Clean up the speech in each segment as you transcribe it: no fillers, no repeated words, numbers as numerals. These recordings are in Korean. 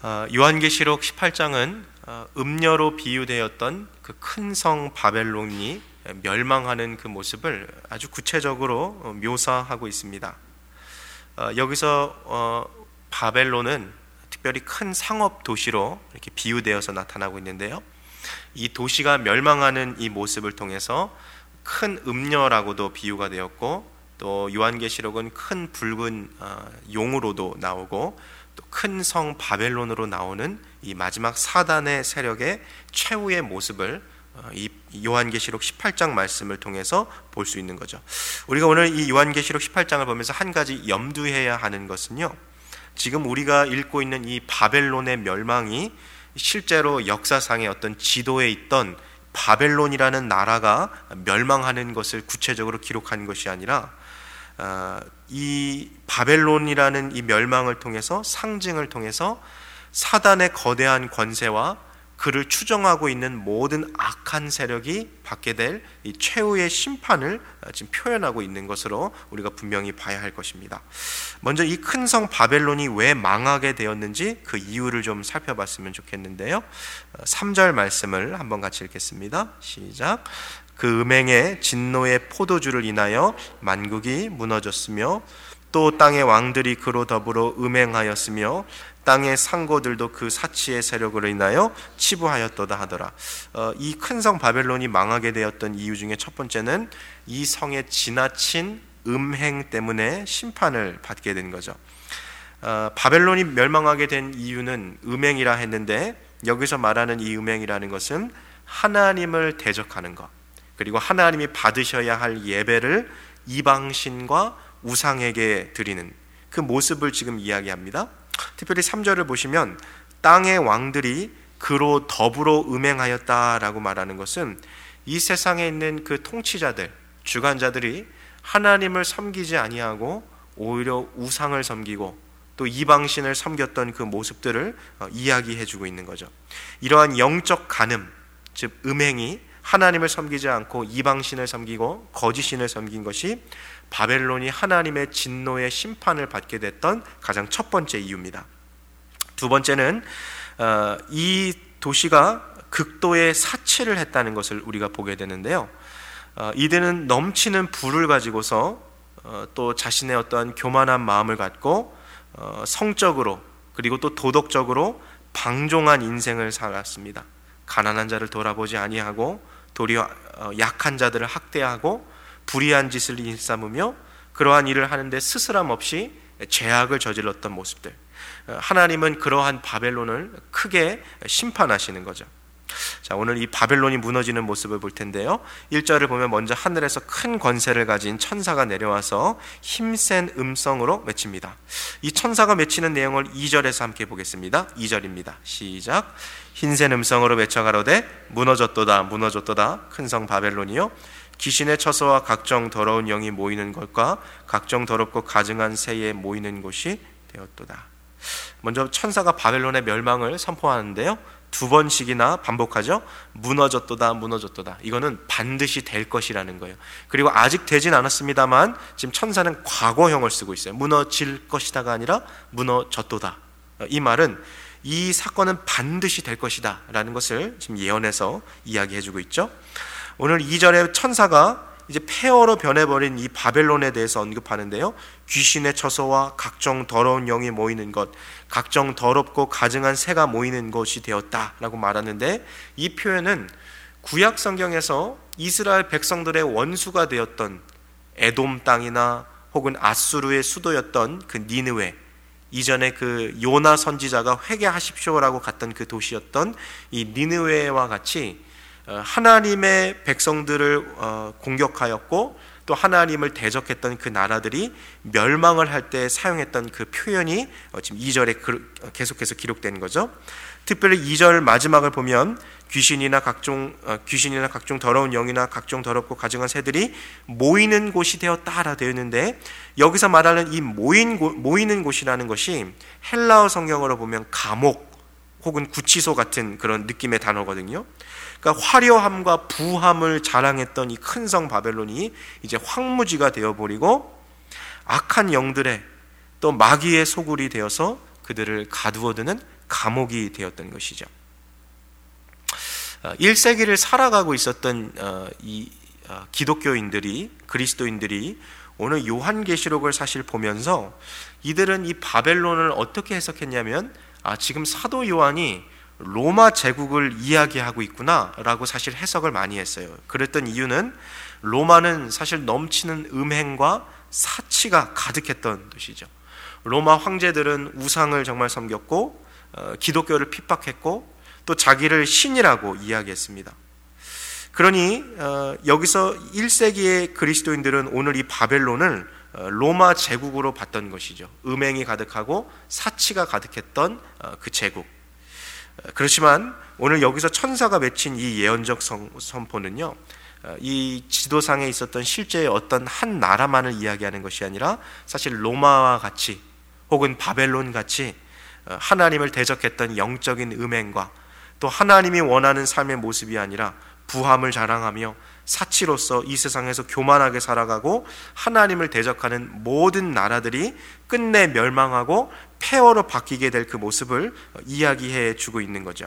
요한계시록 18장은 음녀로 비유되었던 그 큰 성 바벨론이 멸망하는 그 모습을 아주 구체적으로 묘사하고 있습니다. 여기서 바벨론은 특별히 큰 상업 도시로 이렇게 비유되어서 나타나고 있는데요. 이 도시가 멸망하는 이 모습을 통해서 큰 음녀라고도 비유가 되었고, 또 요한계시록은 큰 붉은 용으로도 나오고, 또 큰 성 바벨론으로 나오는 이 마지막 사단의 세력의 최후의 모습을 이 요한계시록 18장 말씀을 통해서 볼 수 있는 거죠. 우리가 오늘 이 요한계시록 18장을 보면서 한 가지 염두해야 하는 것은요, 지금 우리가 읽고 있는 이 바벨론의 멸망이 실제로 역사상의 어떤 지도에 있던 바벨론이라는 나라가 멸망하는 것을 구체적으로 기록한 것이 아니라, 이 바벨론이라는 이 멸망을 통해서, 상징을 통해서 사단의 거대한 권세와 그를 추종하고 있는 모든 악한 세력이 받게 될 이 최후의 심판을 지금 표현하고 있는 것으로 우리가 분명히 봐야 할 것입니다. 먼저 이 큰 성 바벨론이 왜 망하게 되었는지 그 이유를 좀 살펴봤으면 좋겠는데요. 3절 말씀을 한번 같이 읽겠습니다. 시작. 그 음행의 진노의 포도주를 인하여 만국이 무너졌으며, 또 땅의 왕들이 그로 더불어 음행하였으며, 땅의 상고들도 그 사치의 세력으로 인하여 치부하였도다 하더라. 이 큰 성 바벨론이 망하게 되었던 이유 중에 첫 번째는 이 성의 지나친 음행 때문에 심판을 받게 된 거죠. 바벨론이 멸망하게 된 이유는 음행이라 했는데, 여기서 말하는 이 음행이라는 것은 하나님을 대적하는 것, 그리고 하나님이 받으셔야 할 예배를 이방신과 우상에게 드리는 그 모습을 지금 이야기합니다. 특별히 3절을 보시면 땅의 왕들이 그로 더불어 음행하였다라고 말하는 것은 이 세상에 있는 그 통치자들, 주관자들이 하나님을 섬기지 아니하고 오히려 우상을 섬기고 또 이방신을 섬겼던 그 모습들을 이야기해주고 있는 거죠. 이러한 영적 간음, 즉 음행이 하나님을 섬기지 않고 이방신을 섬기고 거짓신을 섬긴 것이 바벨론이 하나님의 진노의 심판을 받게 됐던 가장 첫 번째 이유입니다. 두 번째는 이 도시가 극도의 사치를 했다는 것을 우리가 보게 되는데요. 이들은 넘치는 부를 가지고서 또 자신의 어떠한 교만한 마음을 갖고 성적으로 그리고 또 도덕적으로 방종한 인생을 살았습니다. 가난한 자를 돌아보지 아니하고 도리어 약한 자들을 학대하고 불의한 짓을 일삼으며 그러한 일을 하는데 스스럼 없이 죄악을 저질렀던 모습들, 하나님은 그러한 바벨론을 크게 심판하시는 거죠. 자, 오늘 이 바벨론이 무너지는 모습을 볼 텐데요. 1절을 보면 먼저 하늘에서 큰 권세를 가진 천사가 내려와서 힘센 음성으로 외칩니다. 이 천사가 외치는 내용을 2절에서 함께 보겠습니다. 2절입니다. 시작. 힘센 음성으로 외쳐가로되 무너졌도다 무너졌도다 큰 성 바벨론이요, 귀신의 처소와 각종 더러운 영이 모이는 것과 각종 더럽고 가증한 새에 모이는 곳이 되었도다. 먼저 천사가 바벨론의 멸망을 선포하는데요, 두 번씩이나 반복하죠. 무너졌도다 무너졌도다. 이거는 반드시 될 것이라는 거예요. 그리고 아직 되진 않았습니다만 지금 천사는 과거형을 쓰고 있어요. 무너질 것이다가 아니라 무너졌도다. 이 말은 이 사건은 반드시 될 것이다 라는 것을 지금 예언해서 이야기해주고 있죠. 오늘 2절에 천사가 이제 폐허로 변해버린 이 바벨론에 대해서 언급하는데요, 귀신의 처소와 각종 더러운 영이 모이는 것, 각종 더럽고 가증한 새가 모이는 것이 되었다라고 말하는데, 이 표현은 구약 성경에서 이스라엘 백성들의 원수가 되었던 에돔 땅이나 혹은 아수르의 수도였던 그 니느웨, 이전에 그 요나 선지자가 회개하십시오라고 갔던 그 도시였던 이 니느웨와 같이 하나님의 백성들을 공격하였고 또 하나님을 대적했던 그 나라들이 멸망을 할 때 사용했던 그 표현이 지금 2절에 계속해서 기록된 거죠. 특별히 2절 마지막을 보면 귀신이나 각종 더러운 영이나 각종 더럽고 가증한 새들이 모이는 곳이 되었다라 되어 있는데, 여기서 말하는 이 모이는 곳이라는 것이 헬라어 성경으로 보면 감옥 혹은 구치소 같은 그런 느낌의 단어거든요. 그러니까 화려함과 부함을 자랑했던 이 큰 성 바벨론이 이제 황무지가 되어버리고 악한 영들의 또 마귀의 소굴이 되어서 그들을 가두어두는 감옥이 되었던 것이죠. 1세기를 살아가고 있었던 이 기독교인들이, 그리스도인들이 오늘 요한계시록을 사실 보면서 이들은 이 바벨론을 어떻게 해석했냐면, 지금 사도 요한이 로마 제국을 이야기하고 있구나 라고 사실 해석을 많이 했어요. 그랬던 이유는 로마는 사실 넘치는 음행과 사치가 가득했던 도시죠. 로마 황제들은 우상을 정말 섬겼고 기독교를 핍박했고 또 자기를 신이라고 이야기했습니다. 그러니 여기서 1세기의 그리스도인들은 오늘 이 바벨론을 로마 제국으로 봤던 것이죠. 음행이 가득하고 사치가 가득했던 그 제국. 그렇지만 오늘 여기서 천사가 맺힌 이 예언적 선포는요, 이 지도상에 있었던 실제의 어떤 한 나라만을 이야기하는 것이 아니라 사실 로마와 같이 혹은 바벨론 같이 하나님을 대적했던 영적인 음행과 또 하나님이 원하는 삶의 모습이 아니라 부함을 자랑하며 사치로서 이 세상에서 교만하게 살아가고 하나님을 대적하는 모든 나라들이 끝내 멸망하고 폐허로 바뀌게 될 그 모습을 이야기해 주고 있는 거죠.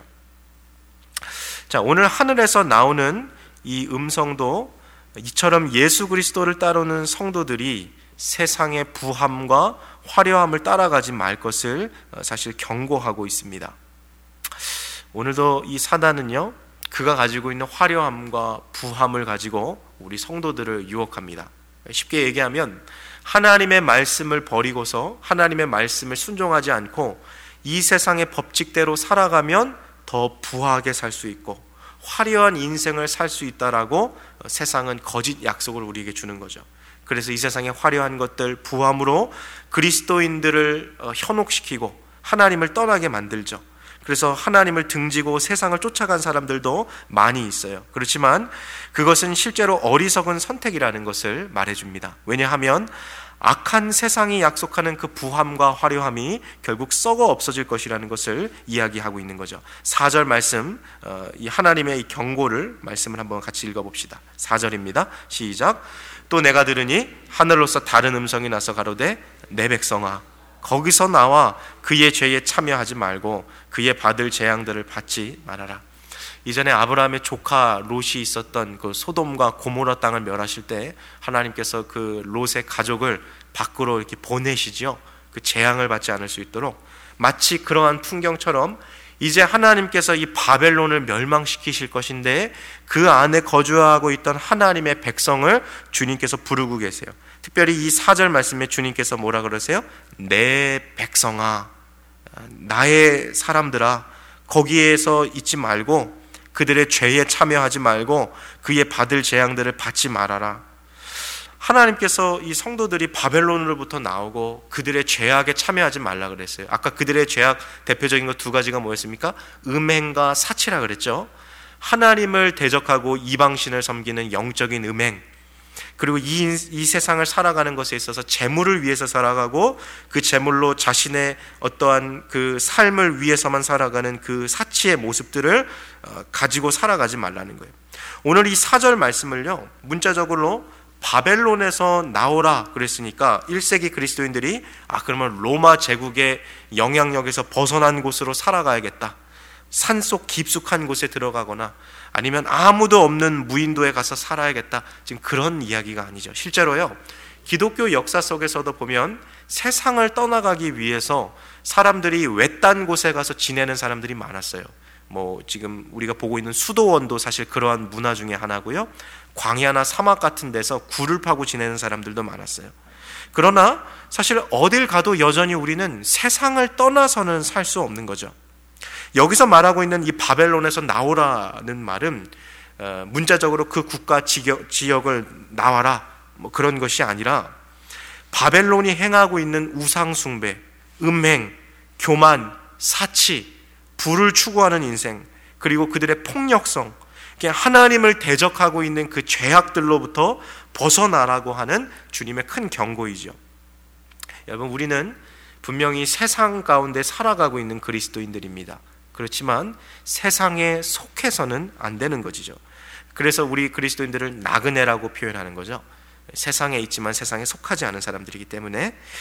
자, 오늘 하늘에서 나오는 이 음성도 이처럼 예수 그리스도를 따르는 성도들이 세상의 부함과 화려함을 따라가지 말 것을 사실 경고하고 있습니다. 오늘도 이 사단은요, 그가 가지고 있는 화려함과 부함을 가지고 우리 성도들을 유혹합니다. 쉽게 얘기하면 하나님의 말씀을 버리고서 하나님의 말씀을 순종하지 않고 이 세상의 법칙대로 살아가면 더 부하게 살 수 있고 화려한 인생을 살 수 있다라고 세상은 거짓 약속을 우리에게 주는 거죠. 그래서 이 세상의 화려한 것들, 부함으로 그리스도인들을 현혹시키고 하나님을 떠나게 만들죠. 그래서 하나님을 등지고 세상을 쫓아간 사람들도 많이 있어요. 그렇지만 그것은 실제로 어리석은 선택이라는 것을 말해줍니다. 왜냐하면 악한 세상이 약속하는 그 부함과 화려함이 결국 썩어 없어질 것이라는 것을 이야기하고 있는 거죠. 4절 말씀, 이 하나님의 이 경고를 말씀을 한번 같이 읽어봅시다. 4절입니다. 시작. 또 내가 들으니 하늘로서 다른 음성이 나서 가로되 내 백성아, 거기서 나와 그의 죄에 참여하지 말고 그의 받을 재앙들을 받지 말아라. 이전에 아브라함의 조카 롯이 있었던 그 소돔과 고모라 땅을 멸하실 때 하나님께서 그 롯의 가족을 밖으로 이렇게 보내시죠. 그 재앙을 받지 않을 수 있도록. 마치 그러한 풍경처럼 이제 하나님께서 이 바벨론을 멸망시키실 것인데 그 안에 거주하고 있던 하나님의 백성을 주님께서 부르고 계세요. 특별히 이 4절 말씀에 주님께서 뭐라 그러세요? 내 백성아, 나의 사람들아, 거기에서 있지 말고 그들의 죄에 참여하지 말고 그의 받을 재앙들을 받지 말아라. 하나님께서 이 성도들이 바벨론으로부터 나오고 그들의 죄악에 참여하지 말라 그랬어요. 아까 그들의 죄악 대표적인 것 두 가지가 뭐였습니까? 음행과 사치라 그랬죠. 하나님을 대적하고 이방신을 섬기는 영적인 음행, 그리고 이 세상을 살아가는 것에 있어서 재물을 위해서 살아가고 그 재물로 자신의 어떠한 그 삶을 위해서만 살아가는 그 사치의 모습들을 가지고 살아가지 말라는 거예요. 오늘 이 4절 말씀을요, 문자적으로 바벨론에서 나오라 그랬으니까 1세기 그리스도인들이 그러면 로마 제국의 영향력에서 벗어난 곳으로 살아가야겠다, 산속 깊숙한 곳에 들어가거나 아니면 아무도 없는 무인도에 가서 살아야겠다, 지금 그런 이야기가 아니죠. 실제로요, 기독교 역사 속에서도 보면 세상을 떠나가기 위해서 사람들이 외딴 곳에 가서 지내는 사람들이 많았어요. 지금 우리가 보고 있는 수도원도 사실 그러한 문화 중에 하나고요, 광야나 사막 같은 데서 굴을 파고 지내는 사람들도 많았어요. 그러나 사실 어딜 가도 여전히 우리는 세상을 떠나서는 살 수 없는 거죠. 여기서 말하고 있는 이 바벨론에서 나오라는 말은 문자적으로 그 국가 지역을 나와라 그런 것이 아니라 바벨론이 행하고 있는 우상숭배, 음행, 교만, 사치, 부를 추구하는 인생, 그리고 그들의 폭력성, 그냥 하나님을 대적하고 있는 그 죄악들로부터 벗어나라고 하는 주님의 큰 경고이죠. 여러분, 우리는 분명히 세상 가운데 살아가고 있는 그리스도인들입니다. 그렇지만 세상에 속해서는 안 되는 것이죠. 그래서 우리 그리스도인들을 나그네라고 표현하는 거죠. 세상에 있지만 세상에 속하지 않은 사람들이기 때문에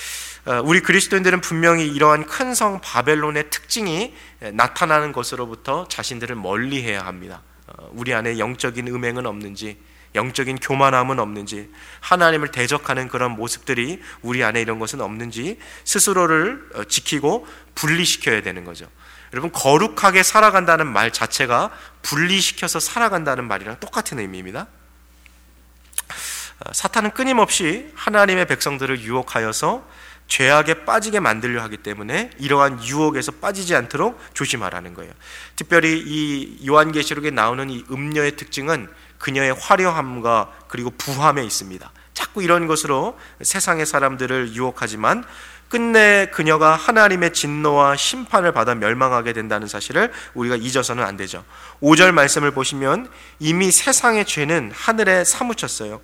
우리 그리스도인들은 분명히 이러한 큰 성 바벨론의 특징이 나타나는 것으로부터 자신들을 멀리해야 합니다. 우리 안에 영적인 음행은 없는지, 영적인 교만함은 없는지, 하나님을 대적하는 그런 모습들이 우리 안에 이런 것은 없는지 스스로를 지키고 분리시켜야 되는 거죠. 여러분, 거룩하게 살아간다는 말 자체가 분리시켜서 살아간다는 말이랑 똑같은 의미입니다. 사탄은 끊임없이 하나님의 백성들을 유혹하여서 죄악에 빠지게 만들려 하기 때문에 이러한 유혹에서 빠지지 않도록 조심하라는 거예요. 특별히 이 요한계시록에 나오는 이 음녀의 특징은 그녀의 화려함과 그리고 부함에 있습니다. 자꾸 이런 것으로 세상의 사람들을 유혹하지만 끝내 그녀가 하나님의 진노와 심판을 받아 멸망하게 된다는 사실을 우리가 잊어서는 안 되죠. 5절 말씀을 보시면 이미 세상의 죄는 하늘에 사무쳤어요.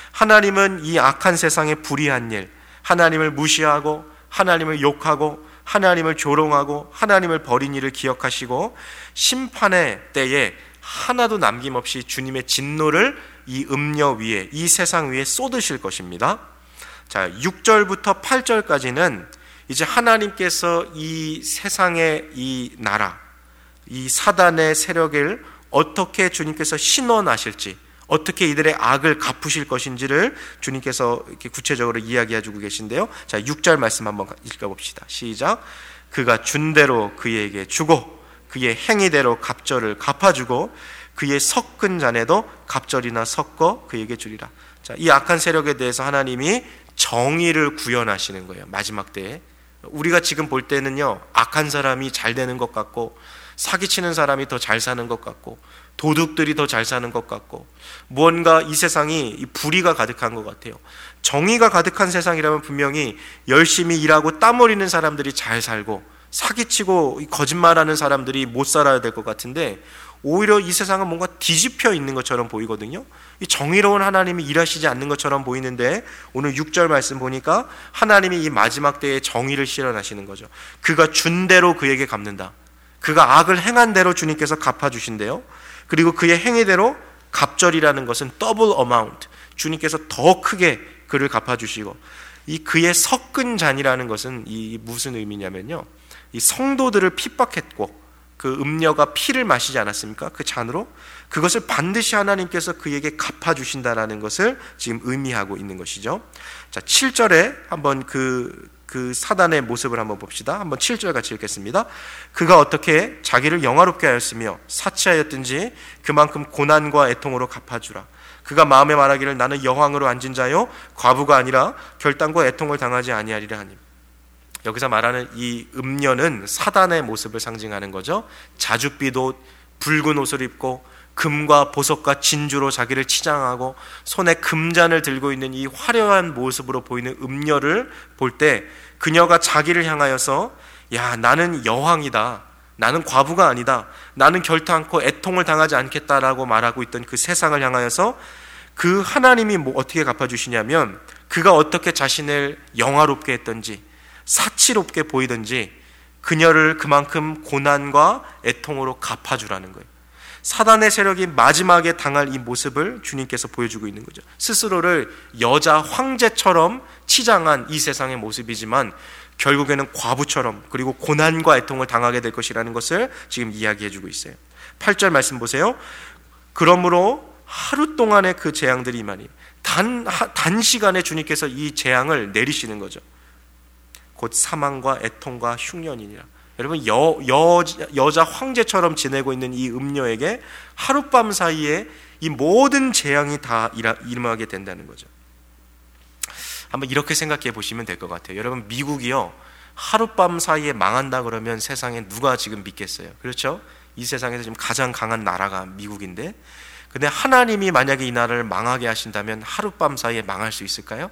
하나님은 이 악한 세상의 불의한 일, 하나님을 무시하고 하나님을 욕하고 하나님을 조롱하고 하나님을 버린 일을 기억하시고 심판의 때에 하나도 남김없이 주님의 진노를 이 음녀 위에, 이 세상 위에 쏟으실 것입니다. 자, 6절부터 8절까지는 이제 하나님께서 이 세상의 이 나라, 이 사단의 세력을 어떻게 주님께서 신원하실지, 어떻게 이들의 악을 갚으실 것인지를 주님께서 이렇게 구체적으로 이야기해주고 계신데요. 자, 6절 말씀 한번 읽어봅시다. 시작. 그가 준 대로 그에게 주고 그의 행위대로 갑절을 갚아주고 그의 섞은 잔에도 갑절이나 섞어 그에게 주리라. 자, 이 악한 세력에 대해서 하나님이 정의를 구현하시는 거예요. 마지막 때에. 우리가 지금 볼 때는요, 악한 사람이 잘 되는 것 같고 사기치는 사람이 더 잘 사는 것 같고 도둑들이 더 잘 사는 것 같고 무언가 이 세상이 불의가 가득한 것 같아요. 정의가 가득한 세상이라면 분명히 열심히 일하고 땀 흘리는 사람들이 잘 살고 사기치고 거짓말하는 사람들이 못 살아야 될 것 같은데 오히려 이 세상은 뭔가 뒤집혀 있는 것처럼 보이거든요. 이 정의로운 하나님이 일하시지 않는 것처럼 보이는데 오늘 6절 말씀 보니까 하나님이 이 마지막 때에 정의를 실현하시는 거죠. 그가 준 대로 그에게 갚는다. 그가 악을 행한 대로 주님께서 갚아주신대요. 그리고 그의 행위대로 갑절이라는 것은 더블 어마운트, 주님께서 더 크게 그를 갚아주시고, 이 그의 섞은 잔이라는 것은 이 무슨 의미냐면요, 이 성도들을 핍박했고 그 음녀가 피를 마시지 않았습니까? 그 잔으로 그것을 반드시 하나님께서 그에게 갚아주신다라는 것을 지금 의미하고 있는 것이죠. 자, 7절에 한번 그 사단의 모습을 한번 봅시다. 한번 7절 같이 읽겠습니다. 그가 어떻게 자기를 영화롭게 하였으며 사치하였든지 그만큼 고난과 애통으로 갚아주라. 그가 마음에 말하기를 나는 여왕으로 앉은 자요 과부가 아니라 결단과 애통을 당하지 아니하리라 하니. 여기서 말하는 이 음녀는 사단의 모습을 상징하는 거죠. 자줏빛 옷, 붉은 옷을 입고 금과 보석과 진주로 자기를 치장하고 손에 금잔을 들고 있는 이 화려한 모습으로 보이는 음녀를 볼 때 그녀가 자기를 향하여서 야, 나는 여왕이다, 나는 과부가 아니다, 나는 결단코 애통을 당하지 않겠다라고 말하고 있던 그 세상을 향하여서 그 하나님이 어떻게 갚아주시냐면 그가 어떻게 자신을 영화롭게 했던지 사치롭게 보이든지 그녀를 그만큼 고난과 애통으로 갚아주라는 거예요. 사단의 세력이 마지막에 당할 이 모습을 주님께서 보여주고 있는 거죠. 스스로를 여자 황제처럼 치장한 이 세상의 모습이지만 결국에는 과부처럼 그리고 고난과 애통을 당하게 될 것이라는 것을 지금 이야기해주고 있어요. 8절 말씀 보세요. 그러므로 하루 동안의 그 재앙들이 임하니 단시간에 주님께서 이 재앙을 내리시는 거죠. 곧 사망과 애통과 흉년이니라. 여러분, 여자 황제처럼 지내고 있는 이 음녀에게 하룻밤 사이에 이 모든 재앙이 다 임하게 된다는 거죠. 한번 이렇게 생각해 보시면 될 것 같아요. 여러분, 미국이요, 하룻밤 사이에 망한다 그러면 세상에 누가 지금 믿겠어요? 그렇죠? 이 세상에서 지금 가장 강한 나라가 미국인데, 근데 하나님이 만약에 이 나라를 망하게 하신다면 하룻밤 사이에 망할 수 있을까요?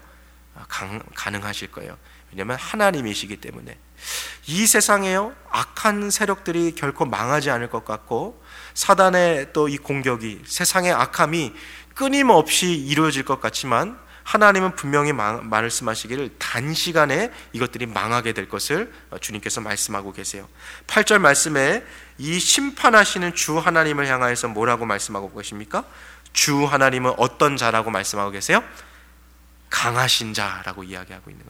가능하실 거예요. 왜냐하면 하나님이시기 때문에. 이 세상에요, 악한 세력들이 결코 망하지 않을 것 같고 사단의 또 이 공격이, 세상의 악함이 끊임없이 이루어질 것 같지만 하나님은 분명히 말씀하시기를 단시간에 이것들이 망하게 될 것을 주님께서 말씀하고 계세요. 8절 말씀에 이 심판하시는 주 하나님을 향하여서 뭐라고 말씀하고 계십니까? 주 하나님은 어떤 자라고 말씀하고 계세요? 강하신 자라고 이야기하고 있는 거죠.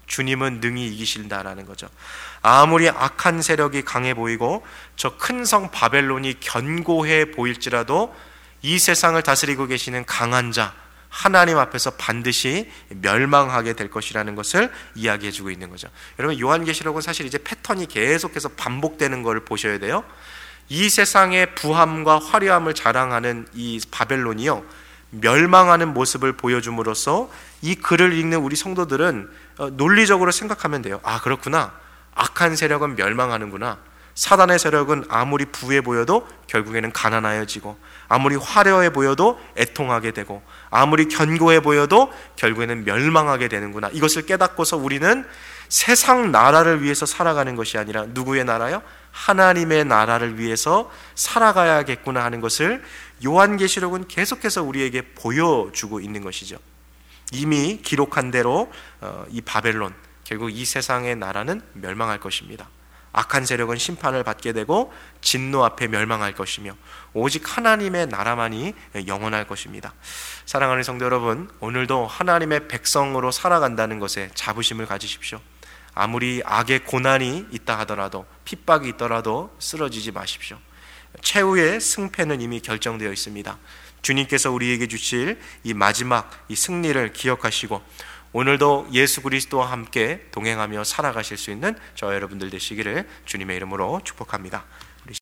주님은 능히 이기신다라는 거죠. 아무리 악한 세력이 강해 보이고 저 큰 성 바벨론이 견고해 보일지라도 이 세상을 다스리고 계시는 강한 자 하나님 앞에서 반드시 멸망하게 될 것이라는 것을 이야기해 주고 있는 거죠. 여러분, 요한계시록은 사실 이제 패턴이 계속해서 반복되는 걸 보셔야 돼요. 이 세상의 부함과 화려함을 자랑하는 이 바벨론이요, 멸망하는 모습을 보여줌으로써 이 글을 읽는 우리 성도들은 논리적으로 생각하면 돼요. 아, 그렇구나. 악한 세력은 멸망하는구나. 사단의 세력은 아무리 부해 보여도 결국에는 가난하여지고, 아무리 화려해 보여도 애통하게 되고, 아무리 견고해 보여도 결국에는 멸망하게 되는구나. 이것을 깨닫고서 우리는 세상 나라를 위해서 살아가는 것이 아니라 누구의 나라요? 하나님의 나라를 위해서 살아가야겠구나 하는 것을 요한계시록은 계속해서 우리에게 보여주고 있는 것이죠. 이미 기록한 대로 이 바벨론, 결국 이 세상의 나라는 멸망할 것입니다. 악한 세력은 심판을 받게 되고 진노 앞에 멸망할 것이며 오직 하나님의 나라만이 영원할 것입니다. 사랑하는 성도 여러분, 오늘도 하나님의 백성으로 살아간다는 것에 자부심을 가지십시오. 아무리 악의 고난이 있다 하더라도, 핍박이 있더라도 쓰러지지 마십시오. 최후의 승패는 이미 결정되어 있습니다. 주님께서 우리에게 주실 이 마지막 이 승리를 기억하시고 오늘도 예수 그리스도와 함께 동행하며 살아가실 수 있는 저와 여러분들 되시기를 주님의 이름으로 축복합니다.